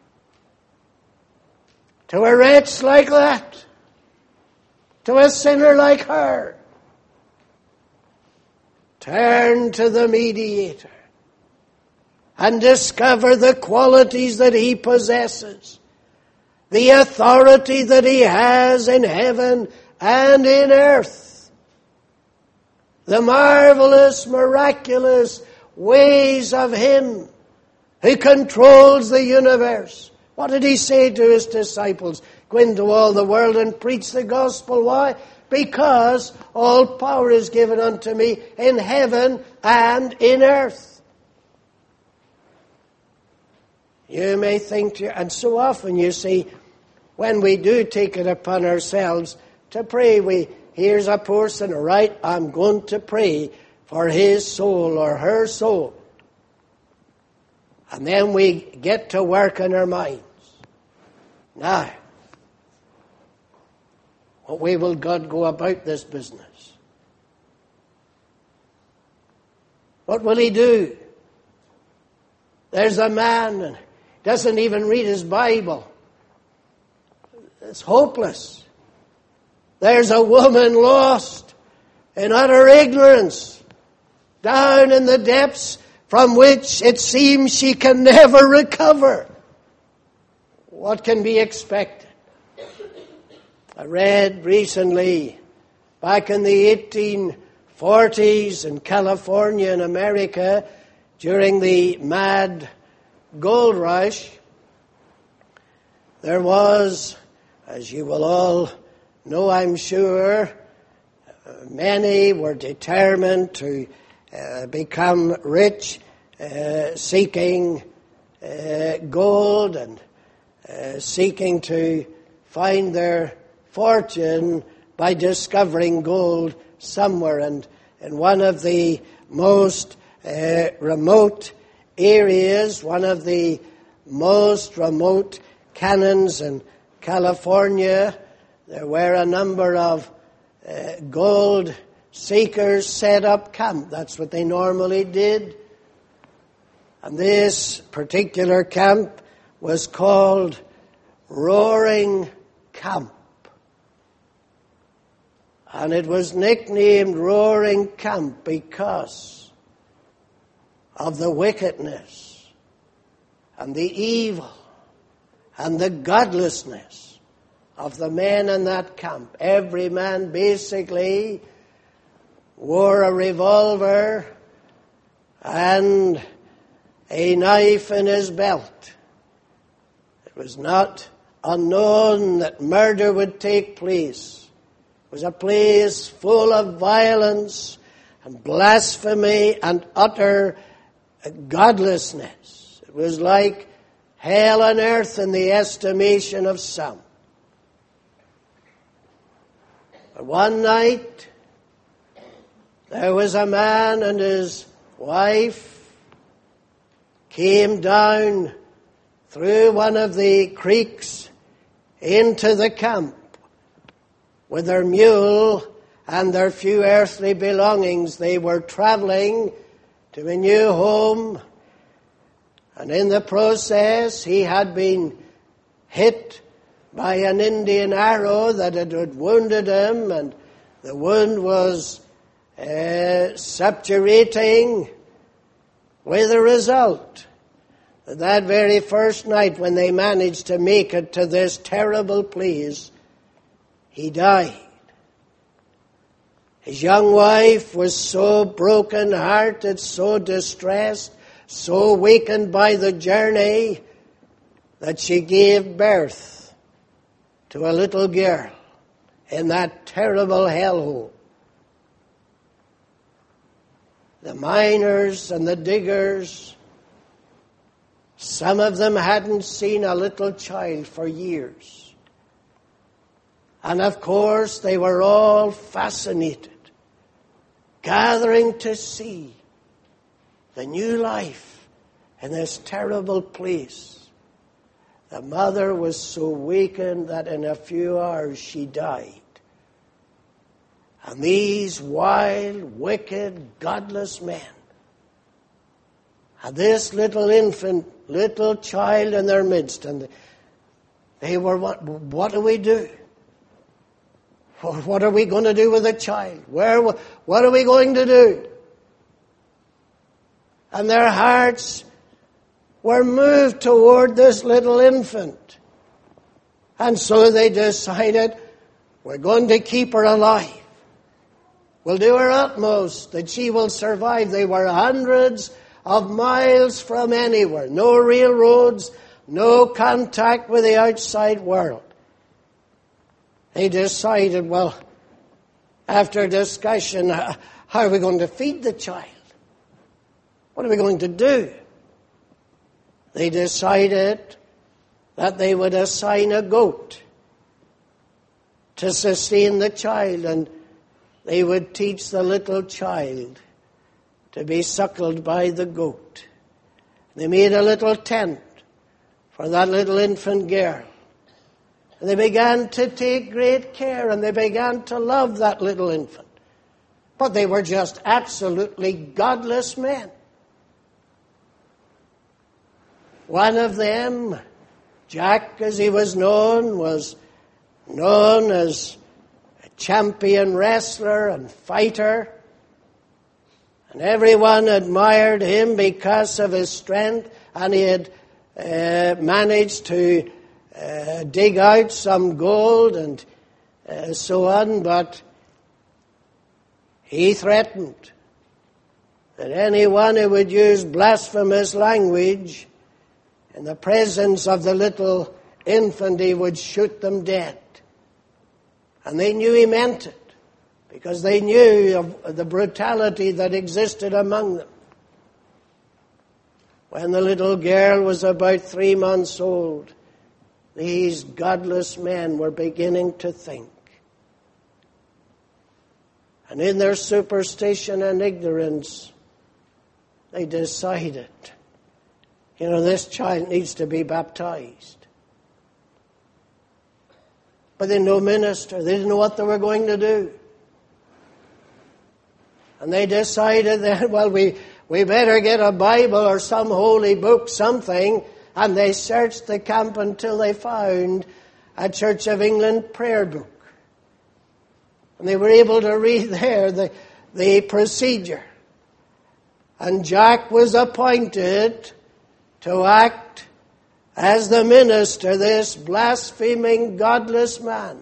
to a wretch like that? To a sinner like her? Turn to the mediator and discover the qualities that he possesses, the authority that he has in heaven and in earth. the marvelous, miraculous ways of Him who controls the universe. What did He say to His disciples? Go into all the world and preach the gospel. Why? Because all power is given unto me in heaven and in earth. You may think, to, and so often you see, when we do take it upon ourselves to pray, we here's a person, right, I'm going to pray for his soul or her soul. And then we get to work in our minds. Now, what way will God go about this business? What will He do? There's a man and doesn't even read his Bible. It's hopeless. There's a woman lost in utter ignorance, down in the depths from which it seems she can never recover. What can be expected? I read recently, back in the eighteen forties in California in America, during the mad gold rush, there was, as you will all know, I'm sure, many were determined to uh, become rich, uh, seeking uh, gold and uh, seeking to find their fortune by discovering gold somewhere. And in one of the most uh, remote areas, one of the most remote canyons in California, there were a number of uh, gold seekers set up camp. That's what they normally did. And this particular camp was called Roaring Camp. And it was nicknamed Roaring Camp because of the wickedness and the evil and the godlessness of the men in that camp. Every man basically wore a revolver and a knife in his belt. It was not unknown that murder would take place. It was a place full of violence and blasphemy and utter godlessness. It was like hell on earth in the estimation of some. But one night, there was a man and his wife came down through one of the creeks into the camp with their mule and their few earthly belongings. They were traveling to a new home, and in the process he had been hit by an Indian arrow that had wounded him, and the wound was uh, subturating, with the result that that very first night when they managed to make it to this terrible place, he died. His young wife was so broken-hearted, so distressed, so weakened by the journey, that she gave birth to a little girl in that terrible hellhole. The miners and the diggers, some of them hadn't seen a little child for years. And of course, they were all fascinated, gathering to see the new life in this terrible place. The mother was so weakened that in a few hours she died. And these wild, wicked, godless men had this little infant, little child in their midst, and they were, what, what do we do? What are we going to do with the child? Where? What are we going to do? And their hearts were moved toward this little infant. And so they decided, we're going to keep her alive. will do her utmost that she will survive. They were hundreds of miles from anywhere. No railroads, no contact with the outside world. They decided, well, after discussion, how are we going to feed the child? What are we going to do? They decided that they would assign a goat to sustain the child, and they would teach the little child to be suckled by the goat. They made a little tent for that little infant girl. And they began to take great care, and they began to love that little infant. But they were just absolutely godless men. One of them, Jack as he was known, was known as a champion wrestler and fighter. And everyone admired him because of his strength, and he had uh, managed to uh, dig out some gold and uh, so on, but he threatened that anyone who would use blasphemous language in the presence of the little infant, he would shoot them dead. And they knew he meant it, because they knew of the brutality that existed among them. When the little girl was about three months old, these godless men were beginning to think. And in their superstition and ignorance, they decided, you know, this child needs to be baptized. But they had no minister. They didn't know what they were going to do. And they decided that, well, we, we better get a Bible or some holy book, something. And they searched the camp until they found a Church of England prayer book. And they were able to read there the, the procedure. And Jack was appointed to act as the minister, this blaspheming, godless man.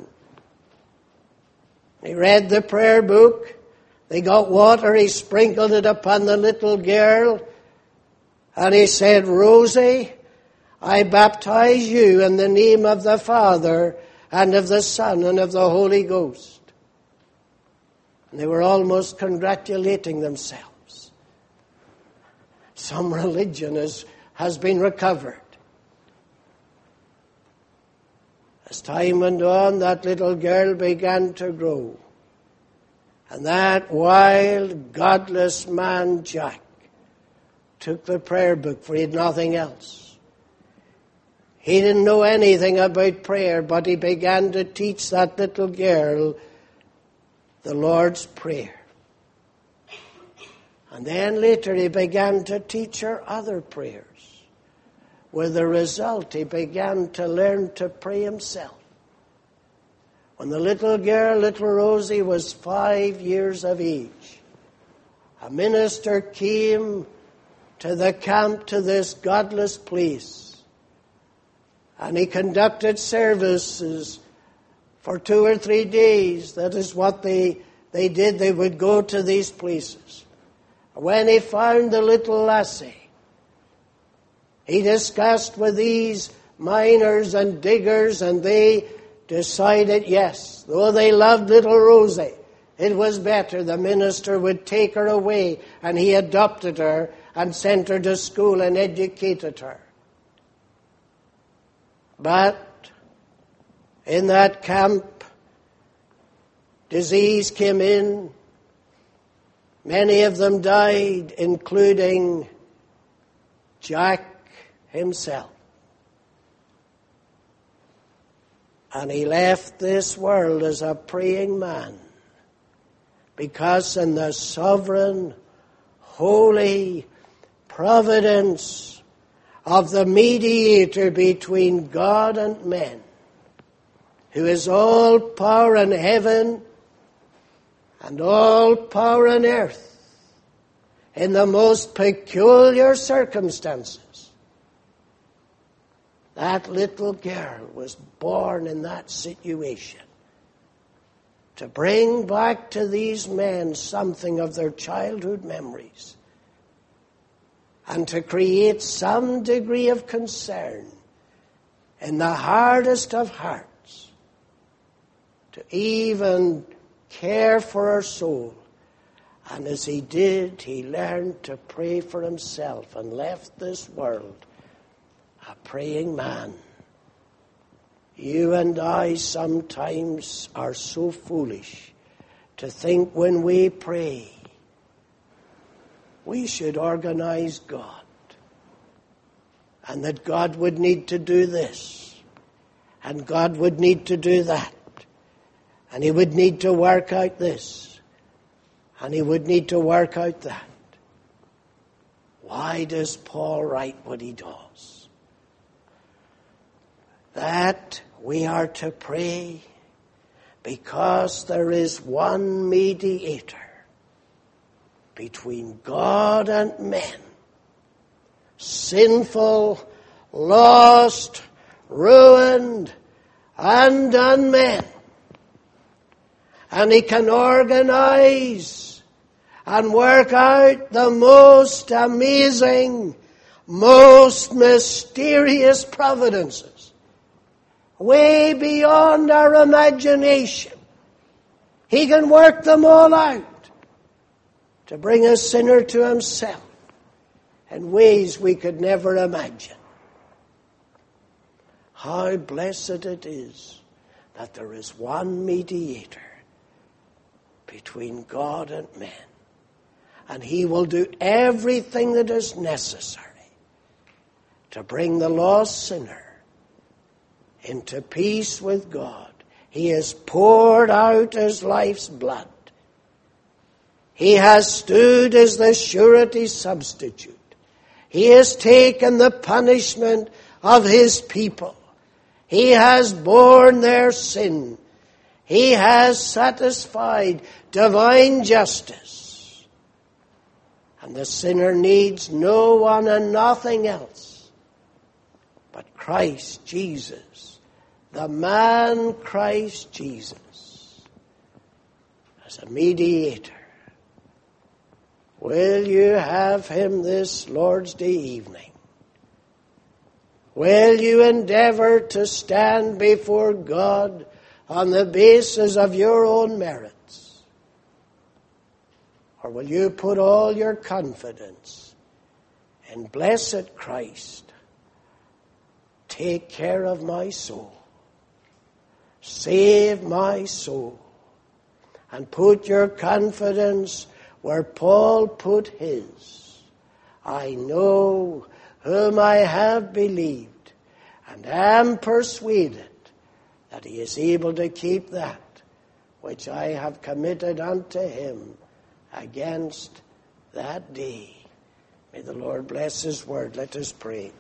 He read the prayer book. They got water. He sprinkled it upon the little girl. And he said, Rosie, I baptize you in the name of the Father and of the Son and of the Holy Ghost. And they were almost congratulating themselves. Some religion is, has been recovered. As time went on, that little girl began to grow. And that wild, godless man, Jack, took the prayer book, for he had nothing else. He didn't know anything about prayer, but he began to teach that little girl the Lord's Prayer. And then later he began to teach her other prayers. With the result, he began to learn to pray himself. When the little girl, little Rosie, was five years of age, a minister came to the camp, to this godless place, and he conducted services for two or three days. That is what they, they did. They would go to these places. When he found the little lassie, he discussed with these miners and diggers, and they decided, yes, though they loved little Rosie, it was better the minister would take her away, and he adopted her and sent her to school and educated her. But in that camp, disease came in. Many of them died, including Jack himself. And he left this world as a praying man, because in the sovereign, holy providence of the mediator between God and men, who is all power in heaven and all power on earth, in the most peculiar circumstances, that little girl was born in that situation to bring back to these men something of their childhood memories and to create some degree of concern in the hardest of hearts, to even care for our soul. And as he did, he learned to pray for himself and left this world a praying man. You and I sometimes are so foolish to think when we pray, we should organize God, and that God would need to do this, and God would need to do that, and he would need to work out this, and he would need to work out that. Why does Paul write what he does? That we are to pray because there is one mediator between God and men, sinful, lost, ruined, undone men. And he can organize and work out the most amazing, most mysterious providences, way beyond our imagination. He can work them all out to bring a sinner to himself in ways we could never imagine. How blessed it is that there is one mediator between God and men. And he will do everything that is necessary to bring the lost sinner into peace with God. He has poured out his life's blood. He has stood as the surety substitute. He has taken the punishment of his people. He has borne their sin. He has satisfied divine justice. And the sinner needs no one and nothing else but Christ Jesus, the man Christ Jesus, as a mediator. Will you have him this Lord's Day evening? Will you endeavor to stand before God on the basis of your own merits? Or will you put all your confidence in blessed Christ? Take care of my soul. Save my soul. And put your confidence where Paul put his. I know whom I have believed, and am persuaded that he is able to keep that which I have committed unto him against that day. May the Lord bless his word. Let us pray.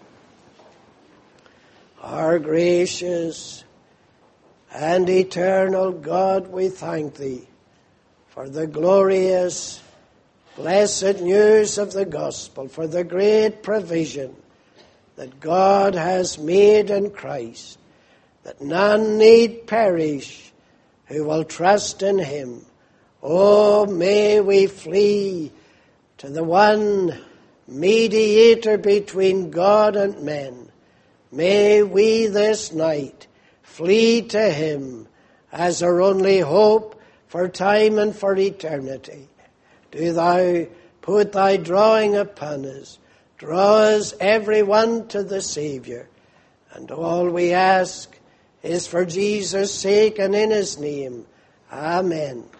Our gracious and eternal God, we thank thee for the glorious, blessed news of the gospel, for the great provision that God has made in Christ, that none need perish who will trust in him. Oh, may we flee to the one mediator between God and men. May we this night flee to him as our only hope for time and for eternity. Do thou put thy drawing upon us. Draw us every one to the Saviour. And all we ask is for Jesus' sake and in his name. Amen.